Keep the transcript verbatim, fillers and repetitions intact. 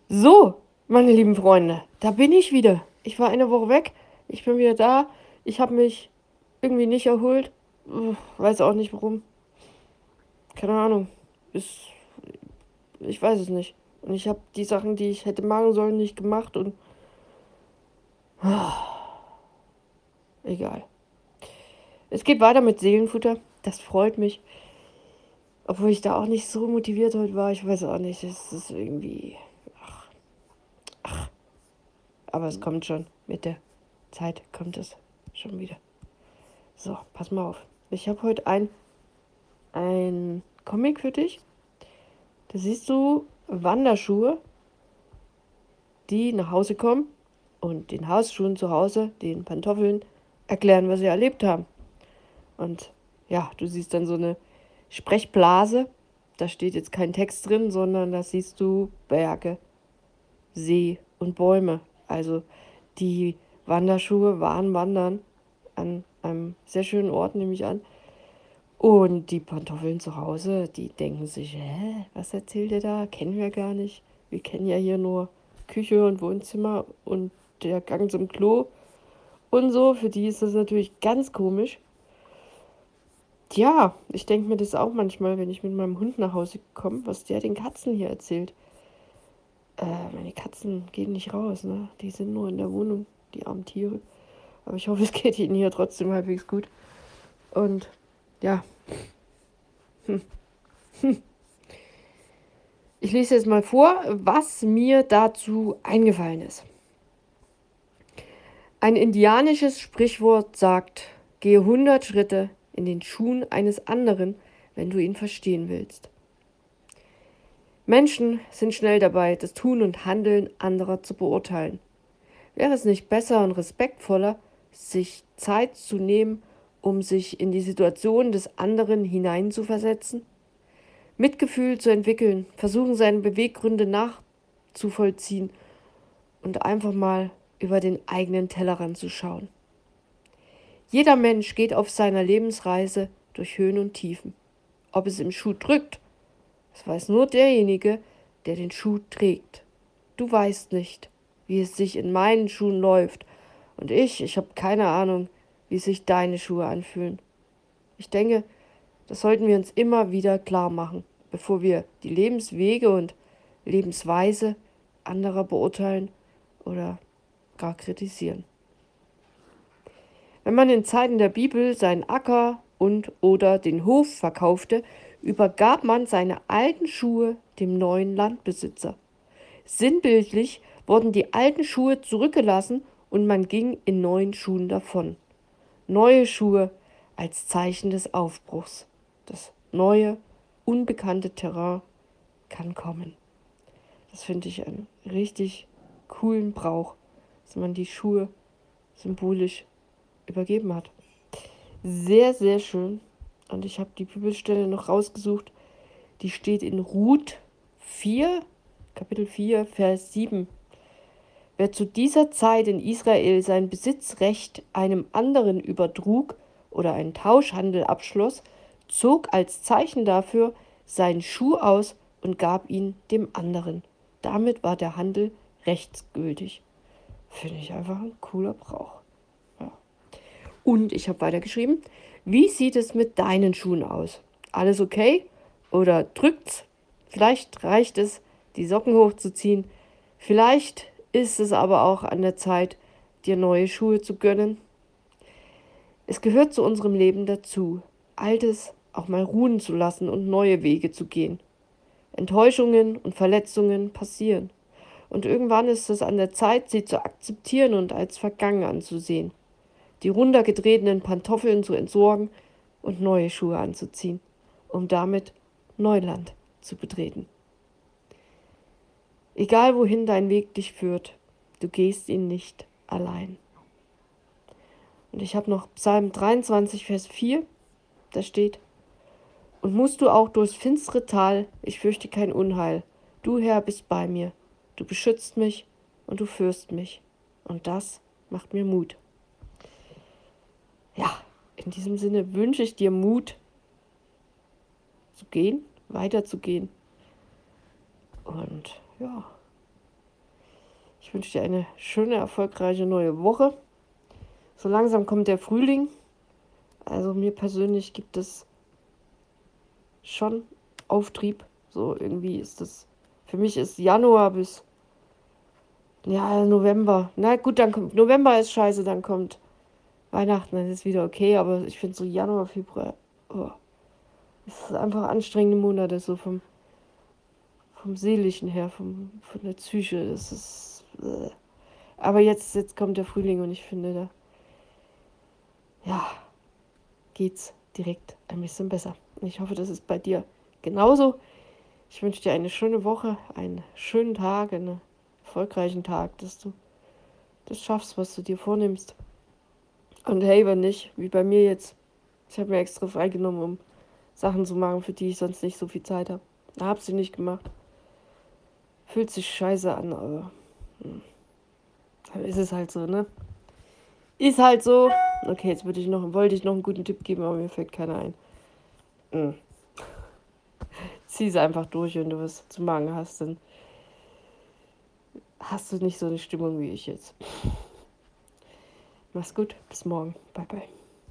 So, meine lieben Freunde, da bin ich wieder. Ich war eine Woche weg. Ich bin wieder da. Ich habe mich irgendwie nicht erholt. Uff, weiß auch nicht warum. Keine Ahnung. Ist, ich weiß es nicht. Und ich habe die Sachen, die ich hätte machen sollen, nicht gemacht und egal. Es geht weiter mit Seelenfutter. Das freut mich. Obwohl ich da auch nicht so motiviert heute war. Ich weiß auch nicht. Es ist irgendwie. Aber es kommt schon. Mit der Zeit kommt es schon wieder. So, pass mal auf. Ich habe heute ein, ein Comic für dich. Da siehst du Wanderschuhe, die nach Hause kommen und den Hausschuhen zu Hause, den Pantoffeln, erklären, was sie erlebt haben. Und ja, du siehst dann so eine Sprechblase. Da steht jetzt kein Text drin, sondern da siehst du Berge, See und Bäume. Also die Wanderschuhe waren wandern an einem sehr schönen Ort, nehme ich an. Und die Pantoffeln zu Hause, die denken sich, hä, was erzählt ihr da? Kennen wir gar nicht. Wir kennen ja hier nur Küche und Wohnzimmer und der Gang zum Klo und so. Für die ist das natürlich ganz komisch. Tja, ich denke mir das auch manchmal, wenn ich mit meinem Hund nach Hause komme, was der den Katzen hier erzählt. Äh, meine Katzen gehen nicht raus, ne? Die sind nur in der Wohnung, die armen Tiere. Aber ich hoffe, es geht ihnen hier trotzdem halbwegs gut. Und ja, ich lese jetzt mal vor, was mir dazu eingefallen ist. Ein indianisches Sprichwort sagt, gehe hundert Schritte in den Schuhen eines anderen, wenn du ihn verstehen willst. Menschen sind schnell dabei, das Tun und Handeln anderer zu beurteilen. Wäre es nicht besser und respektvoller, sich Zeit zu nehmen, um sich in die Situation des anderen hineinzuversetzen? Mitgefühl zu entwickeln, versuchen seine Beweggründe nachzuvollziehen und einfach mal über den eigenen Tellerrand zu schauen. Jeder Mensch geht auf seiner Lebensreise durch Höhen und Tiefen. Ob es im Schuh drückt, das weiß nur derjenige, der den Schuh trägt. Du weißt nicht, wie es sich in meinen Schuhen läuft. Und ich, ich habe keine Ahnung, wie sich deine Schuhe anfühlen. Ich denke, das sollten wir uns immer wieder klar machen, bevor wir die Lebenswege und Lebensweise anderer beurteilen oder gar kritisieren. Wenn man in Zeiten der Bibel seinen Acker und oder den Hof verkaufte, übergab man seine alten Schuhe dem neuen Landbesitzer. Sinnbildlich wurden die alten Schuhe zurückgelassen und man ging in neuen Schuhen davon. Neue Schuhe als Zeichen des Aufbruchs. Das neue, unbekannte Terrain kann kommen. Das finde ich einen richtig coolen Brauch, dass man die Schuhe symbolisch übergeben hat. Sehr, sehr schön. Und ich habe die Bibelstelle noch rausgesucht. Die steht in Ruth vier, Kapitel vier, Vers sieben. Wer zu dieser Zeit in Israel sein Besitzrecht einem anderen übertrug oder einen Tauschhandel abschloss, zog als Zeichen dafür seinen Schuh aus und gab ihn dem anderen. Damit war der Handel rechtsgültig. Finde ich einfach ein cooler Brauch. Ja. Und ich habe weitergeschrieben, wie sieht es mit deinen Schuhen aus? Alles okay? Oder drückt's? Vielleicht reicht es, die Socken hochzuziehen. Vielleicht ist es aber auch an der Zeit, dir neue Schuhe zu gönnen. Es gehört zu unserem Leben dazu, Altes auch mal ruhen zu lassen und neue Wege zu gehen. Enttäuschungen und Verletzungen passieren. Und irgendwann ist es an der Zeit, sie zu akzeptieren und als vergangen anzusehen. Die runtergetretenen Pantoffeln zu entsorgen und neue Schuhe anzuziehen, um damit Neuland zu betreten. Egal wohin dein Weg dich führt, du gehst ihn nicht allein. Und ich habe noch Psalm dreiundzwanzig, Vers vier, da steht, und musst du auch durchs finstere Tal, ich fürchte kein Unheil. Du, Herr, bist bei mir. Du beschützt mich und du führst mich. Und das macht mir Mut. Ja, in diesem Sinne wünsche ich dir Mut zu gehen, weiterzugehen. Und ja, Ich wünsche dir eine schöne, erfolgreiche neue Woche. So langsam kommt der Frühling. Also mir persönlich gibt es schon Auftrieb. So irgendwie ist das, für mich ist Januar bis, ja, November. Na gut, dann kommt, November ist scheiße, dann kommt Weihnachten, dann ist wieder okay, aber ich finde so Januar, Februar, oh, es ist einfach anstrengende Monate, so vom, vom Seelischen her, vom, von der Psyche. Das ist, äh. Aber jetzt, jetzt kommt der Frühling und ich finde, da, ja, geht's direkt ein bisschen besser. Ich hoffe, das ist bei dir genauso. Ich wünsche dir eine schöne Woche, einen schönen Tag, einen erfolgreichen Tag, dass du das schaffst, was du dir vornimmst. Und hey, wenn nicht, wie bei mir jetzt, ich habe mir extra freigenommen, um Sachen zu machen, für die ich sonst nicht so viel Zeit habe. Da hab sie nicht gemacht. Fühlt sich scheiße an, aber hm, dann ist es halt so, ne? Ist halt so. Okay, jetzt würde ich noch, wollte ich noch einen guten Tipp geben, aber mir fällt keiner ein. Hm. Zieh es einfach durch, wenn du was zu machen hast, dann hast du nicht so eine Stimmung wie ich jetzt. Mach's gut, bis morgen. Bye, bye.